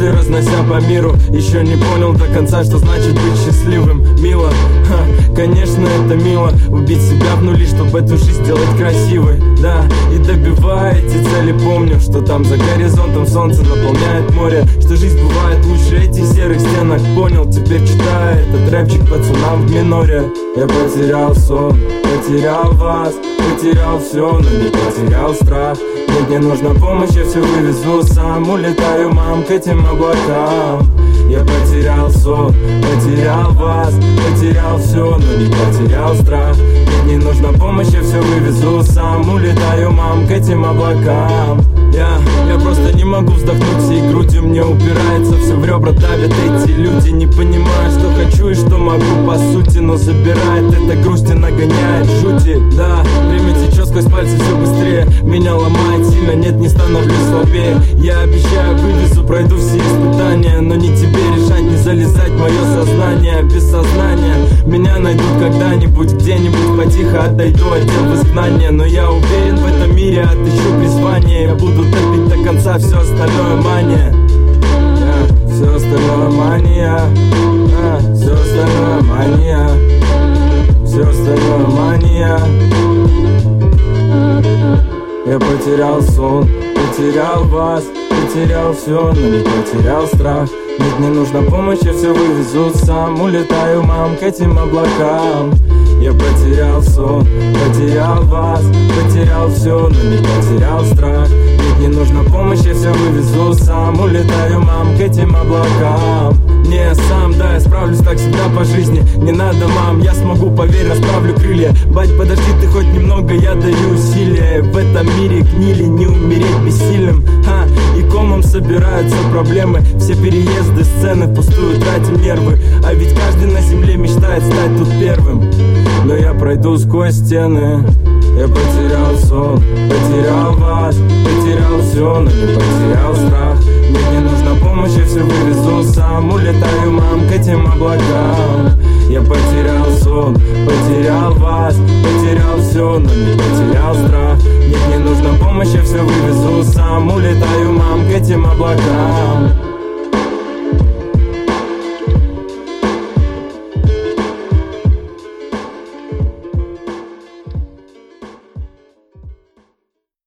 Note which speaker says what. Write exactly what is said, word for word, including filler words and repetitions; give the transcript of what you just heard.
Speaker 1: звезды разнося по миру. Еще не понял до конца, что значит быть счастливым. Мило, ха, конечно это мило, убить себя в нули, чтобы эту жизнь сделать красивой. Да, и добивая эти цели, помню, что там за горизонтом солнце наполняет море, что жизнь бывает лучше этих серых стенок. Понял, теперь читаю этот рэпчик пацанам в миноре. Я потерял сон, потерял вас, потерял все, но не потерял страх. Мне не нужна помощь, я все вывезу сам. Улетаю, мам, к этим облакам. Я потерял сон, потерял вас, потерял все, но не потерял страх. Мне не нужна помощь, я все вывезу сам. Улетаю, мам, к этим облакам. Я, я просто не могу вздохнуть всей грудью, мне упирается, все в ребра давят эти люди. Не понимаю, что хочу и что могу по сути, но забирает эта грусть и нагоняет жути. Да, время течет сквозь пальцы все быстрее, меня ломает сильно, нет, не становлюсь слабее. Я обещаю, вывезу, пройду все испытания, но не тебе решать, не залезать в мое сознание. Без сознания меня найдут когда-нибудь, где-нибудь потихо отойду, отдел в изгнание. Но я уверен, в этом мире отыщу призвание. Я буду топить до конца, все остальное мания. Yeah, все остальное мания. Yeah, все остальное мания. Все остальное мания. Я потерял сон, потерял вас, потерял все, но не потерял страх. Нет, не нужна помощь, я все вывезу сам. Улетаю, мам, к этим облакам. Я потерял сон, потерял вас, потерял все, но не потерял страх. Нет, не нужна помощь, я все вывезу сам. Улетаю, мам, к этим облакам. Не сам, да, я справлюсь так всегда по жизни. Не надо, мам, я смогу, поверь, расправлю крылья. Бать, подожди ты хоть немного, я даю усилия. В этом мире гнили, не умереть бессильным. Ха, и комом собираются проблемы. Все переезды, сцены впустую тратим нервы. А ведь каждый на земле мечтает стать тут первым. Но я пройду сквозь стены. Я потерял сон, потерял вас, потерял все, но не потерял страх.